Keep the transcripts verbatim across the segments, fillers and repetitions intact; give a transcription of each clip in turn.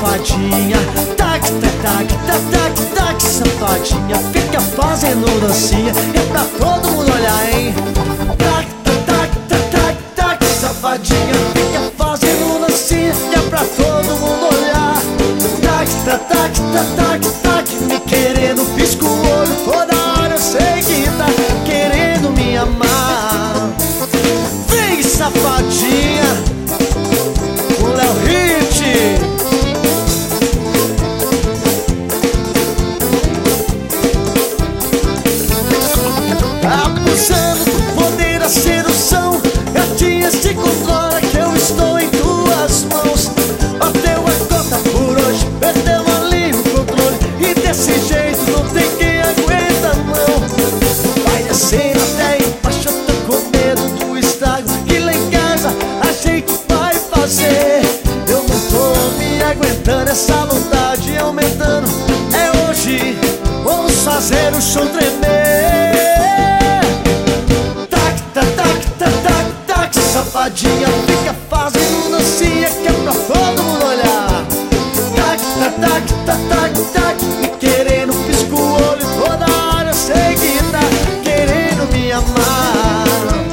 safadinha. Tac, tac, tac, tac, tac, tac, safadinha. Fica fazendo dancinha, é pra todo mundo olhar, hein? Tac, tac, tac, tac, tac, tac, safadinha. Fica fazendo dancinha, é pra todo mundo olhar. Tac, tac, tac, tac, tac, tac, me querendo, pisco o olho toda hora. Eu sei que tá querendo me amar. Vem, safadinha, o Léo Hit. Abusando do poder da sedução, gatinha, se controla que eu estou em tuas mãos. Bateu a conta por hoje, perdeu ali o controle, e desse jeito não tem quem aguenta não. Vai descendo até embaixo, eu tô com medo do estrago que lá em casa a gente vai fazer. Eu não tô me aguentando, essa vontade aumentando. É hoje, vamos fazer o chão tremer. Tac, tac, tac, tac, tac, tac, safadinha, fica fazendo dancinha que é pra todo mundo olhar. Tac, tac, tac, tac, tac, tac, me querendo, pisco o olho toda hora. Eu sei que tá querendo me amar.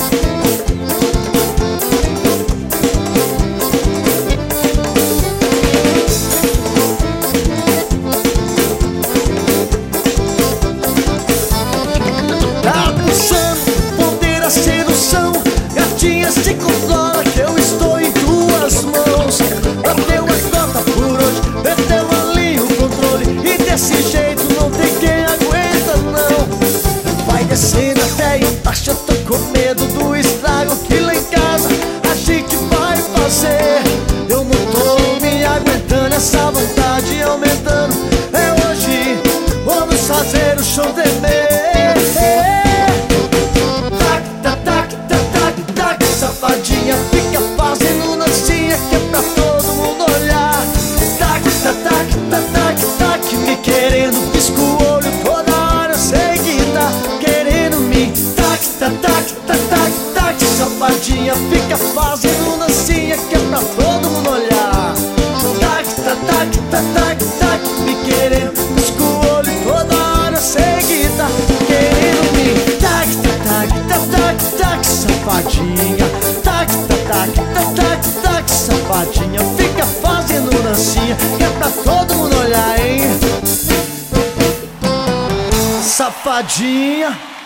Abusando do poder da sedução, gatinha, se controla que eu estou em tuas mãos. Bateu a conta por hoje, perdeu ali o controle, e desse jeito não tem quem aguenta não. Vai descendo até embaixo, eu tô com medo do estrago que lá em casa a gente vai fazer. Eu não tô me aguentando, essa vontade aumentando. É hoje, vamos fazer o show tremer. Safadinha, fica fazendo dancinha que é pra todo mundo olhar. Tac, tac, tac, tac, tac, tac, me querendo, pisco o olho toda hora. Eu sei que tá querendo me. Tac, tac, tac, tac, tac, tac, safadinha, fica fazendo dancinha que é pra todo mundo olhar. Tac, tac, tac, tac, tac, tac, me querendo, pisco o olho toda hora. Eu sei que tá querendo me. Tac, tac, tac, tac, tac, tac, safadinha. Tac, tac, tac, tac, tac, tac, safadinha, fica fazendo dancinha que é pra todo mundo olhar, hein? Safadinha.